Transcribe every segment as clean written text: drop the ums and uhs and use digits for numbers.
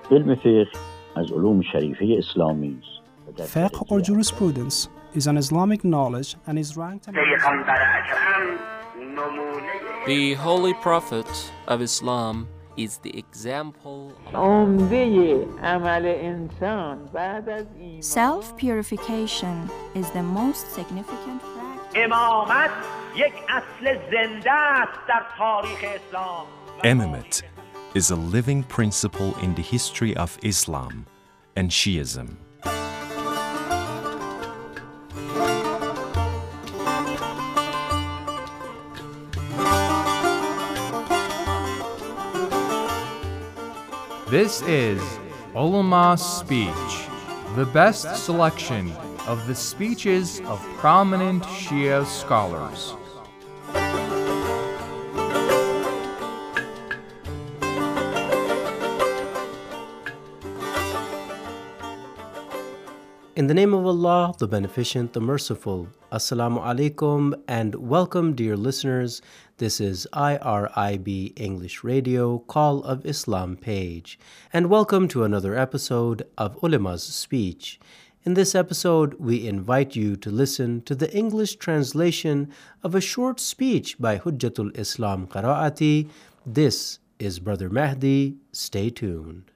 علم فقه از علوم شریفه اسلامی است. Fiqh or jurisprudence is an Islamic knowledge and is ranked The Holy Prophet of Islam is the example. Self-purification is the most significant practice. Imamate is a living principle in the history of Islam and Shiism. This is Ulama's Speech, the best selection of the speeches of prominent Shia scholars. In the name of Allah, the Beneficent, the Merciful. Assalamu alaikum and welcome, dear listeners. This is IRIB English Radio Call of Islam page. And welcome to another episode of Ulama's Speech. In this episode, we invite you to listen to the English translation of a short speech by Hujjatul Islam Qaraati. This is Brother Mahdi. Stay tuned.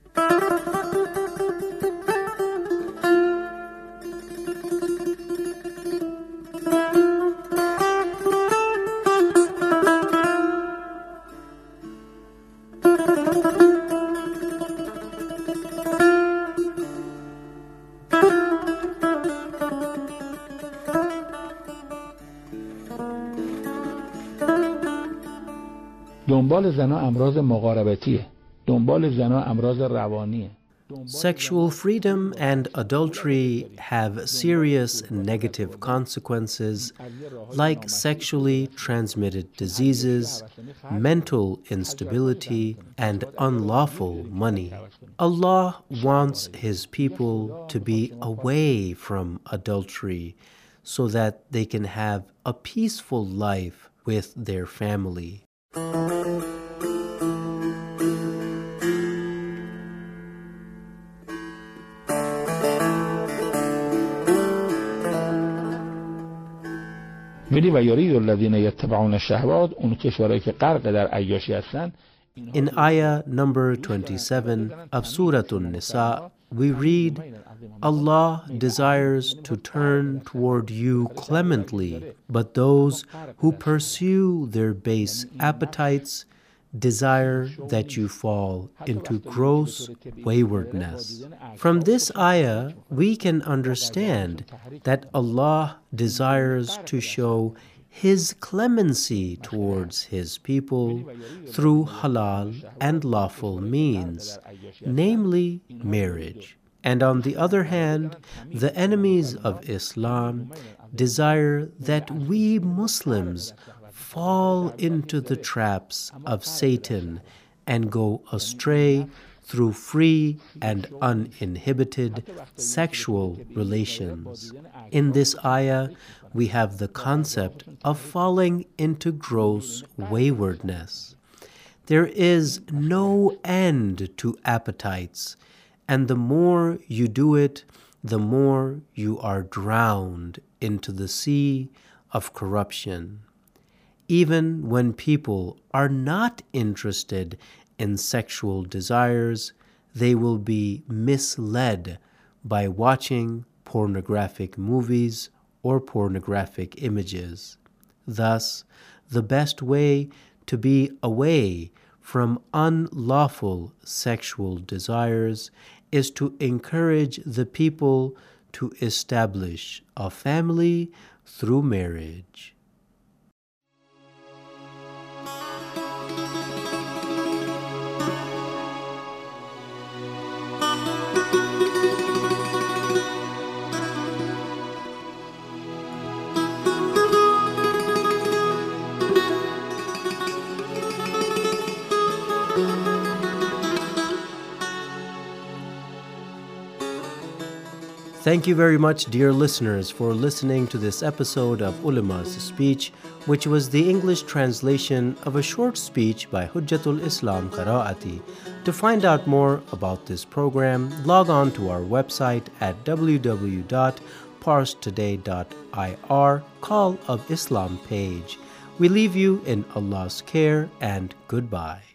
دنبال زنا امراض مقاربتیه. دنبال زنا امراض روانیه. Sexual freedom and adultery have serious negative consequences like sexually transmitted diseases, mental instability, and unlawful money. Allah wants His people to be away from adultery so that they can have a peaceful life with their family. میری و یرید الذین یتبعون الشهوات اون کشورهایی که غرق در عیاشی هستن. In ayah number 27 of Surah An-Nisa, we read, Allah desires to turn toward you clemently, but those who pursue their base appetites desire that you fall into gross waywardness. From this ayah, we can understand that Allah desires to show His clemency towards His people through halal and lawful means, namely marriage. And on the other hand, the enemies of Islam desire that we Muslims fall into the traps of Satan and go astray through free and uninhibited sexual relations. In this ayah, we have the concept of falling into gross waywardness. There is no end to appetites, and the more you do it, the more you are drowned into the sea of corruption. Even when people are not interested in sexual desires, they will be misled by watching pornographic movies or pornographic images. Thus, the best way to be away from unlawful sexual desires is to encourage the people to establish a family through marriage. Thank you very much, dear listeners, for listening to this episode of Ulama's Speech, which was the English translation of a short speech by Hujjatul Islam Qaraati. To find out more about this program, log on to our website at www.parstoday.ir, Call of Islam page. We leave you in Allah's care and goodbye.